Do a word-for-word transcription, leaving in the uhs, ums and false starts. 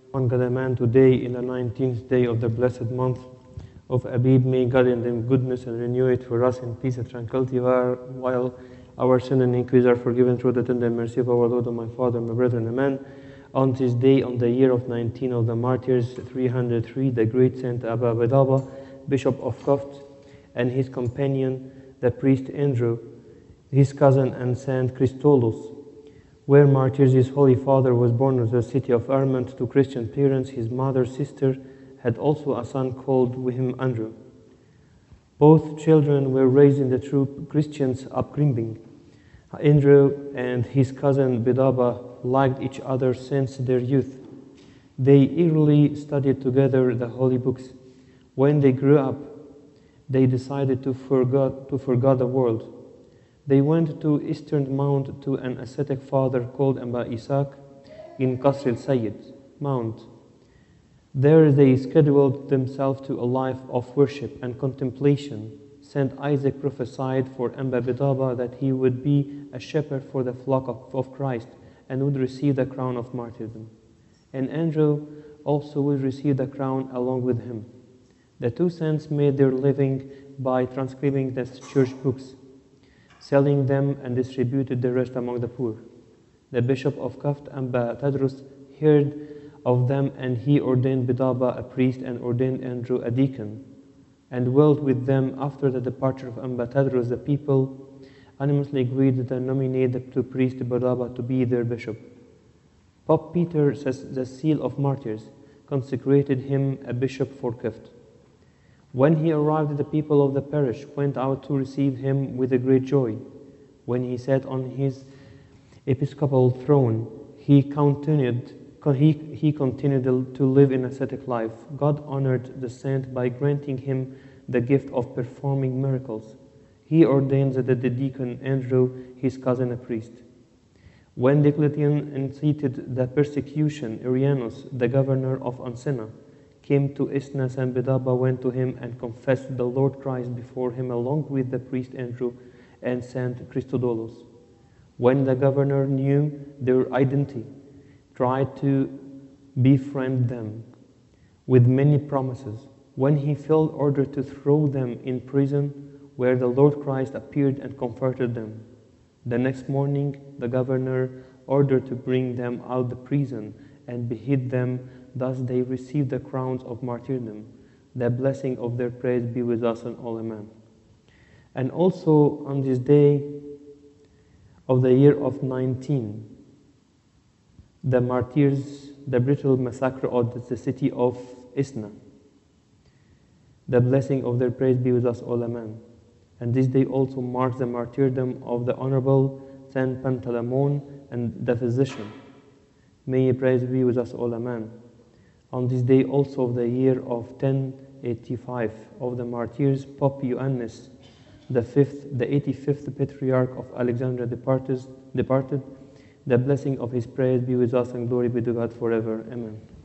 One God, a man, today in the nineteenth day of the blessed month of Abib, may God in His goodness and renew it for us in peace and tranquility, while our sin and iniquities are forgiven through the tender mercy of our Lord and my Father, my brethren, amen. On this day, on the year of nineteen of the martyrs, three hundred three, the great Saint Abba Bidaba, Bishop of Koft, and his companion, the priest Andrew, his cousin, and Saint Christolus, were martyrs. His holy father was born in the city of Armant to Christian parents. His mother's sister had also a son called him Andrew. Both children were raised in the true Christian's upbringing. Andrew and his cousin Bidaba liked each other since their youth. They eagerly studied together the holy books. When they grew up, they decided to forget, to forget the world. They went to Eastern Mount to an ascetic father called Amba Isaac in Qasr al-Sayyid Mount. There they scheduled themselves to a life of worship and contemplation. Saint Isaac prophesied for Amba Bidaba that he would be a shepherd for the flock of, of Christ and would receive the crown of martyrdom. And Andrew also would receive the crown along with him. The two saints made their living by transcribing the church books, selling them, and distributed the rest among the poor. The Bishop of Koft, Amba Tadrus, heard of them, and he ordained Bidaba a priest and ordained Andrew a deacon, and dwelt with them. After the departure of Amba Tadrus, the people unanimously agreed to nominate the priest Bidaba to be their bishop. Pope Peter, the seal of martyrs, consecrated him a bishop for Koft. When he arrived, the people of the parish went out to receive him with a great joy. When he sat on his episcopal throne, he continued, he, he continued to live an ascetic life. God honored the saint by granting him the gift of performing miracles. He ordained the deacon Andrew, his cousin, a priest. When Diocletian incited the persecution, Arianus, the governor of Ancena, came to Isna, Saint Bidaba went to him and confessed the Lord Christ before him, along with the priest Andrew and Saint Christodulus. When the governor knew their identity, tried to befriend them with many promises. When he felt ordered to throw them in prison, where the Lord Christ appeared and comforted them. The next morning, the governor ordered to bring them out of the prison and behead them. Thus they received the crowns of martyrdom. The blessing of their praise be with us and all, amen. And also on this day of the year of nineteen, the martyrs, the brutal massacre of the city of Isna. The blessing of their praise be with us all, amen. And this day also marks the martyrdom of the Honorable Saint Pantaleimon and the physician. May praise be with us all, amen. On this day also of the year of ten eighty-five of the martyrs, Pope Ioannis the fifth, the eighty-fifth Patriarch of Alexandria departed, departed. The blessing of his praise be with us and glory be to God forever. Amen.